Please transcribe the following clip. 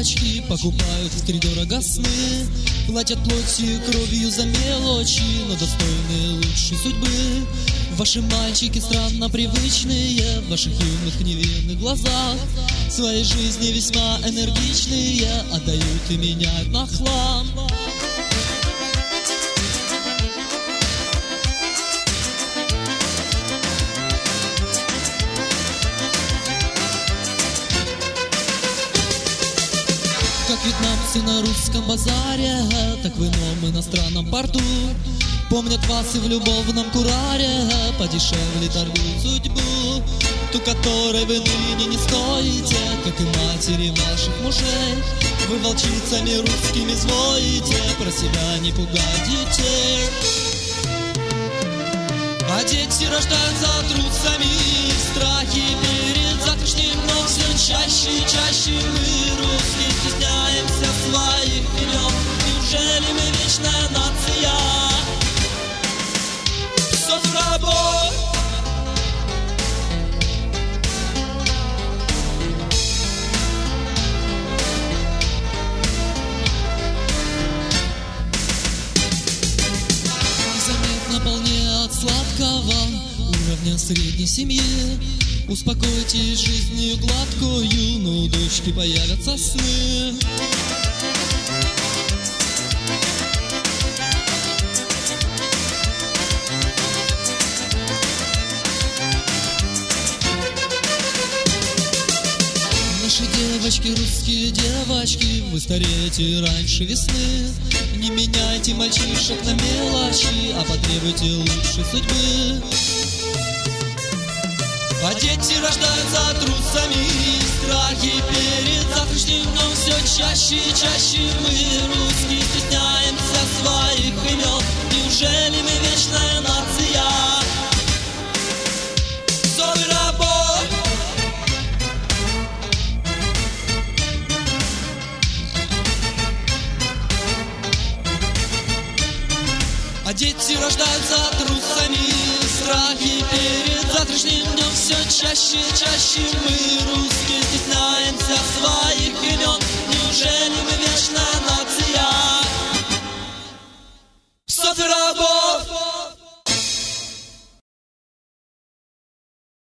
девочки покупают втридорого сны, платят плотью и кровью за мелочи, но достойны лучшей судьбы. Ваши мальчики странно привычные, в ваших юных невинных глазах своей жизни весьма энергичные, отдают и меняют на хлам. Как вьетнамцы на русском базаре, так в ином иностранном порту помнят вас и в любовном кураре, подешевле торгуют судьбу, ту, которой вы ныне не стоите, как и матери ваших мужей. Вы волчицами русскими звоите, про себя не пугать детей. А дети рождаются трусами, страхи перед завтрашним днем все чаще и чаще. Мы, русские, стесняемся своих имен. Неужели мы вечная нация? Все в работе. Незаметно полнее от сладкого уровня средней семьи. Успокойтесь жизнью гладкую, но у дочки появятся сны. Наши девочки, русские девочки, вы стареете раньше весны. Не меняйте мальчишек на мелочи, а потребуйте лучшей судьбы. А дети рождаются трусами, страхи перед завтрашним днем все чаще и чаще. Мы, русские, стесняемся своих имен. Неужели мы вечная нация? Зови рабов. А дети рождаются трусами, страхи перед завтрашним днем все чаще и чаще. Мы, русские, стесняемся своих имен. Неужели мы вечная нация? Софи работа.